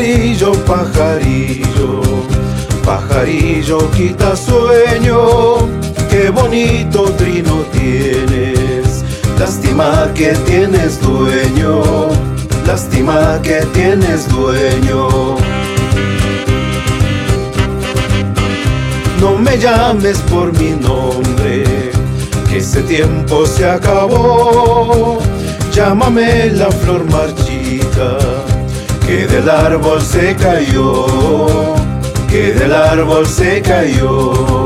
Pajarillo, pajarillo, pajarillo quita sueño, qué bonito trino tienes. Lástima que tienes dueño, lástima que tienes dueño. No me llames por mi nombre, que ese tiempo se acabó. Llámame la flor marchita, que del árbol se cayó, que del árbol se cayó.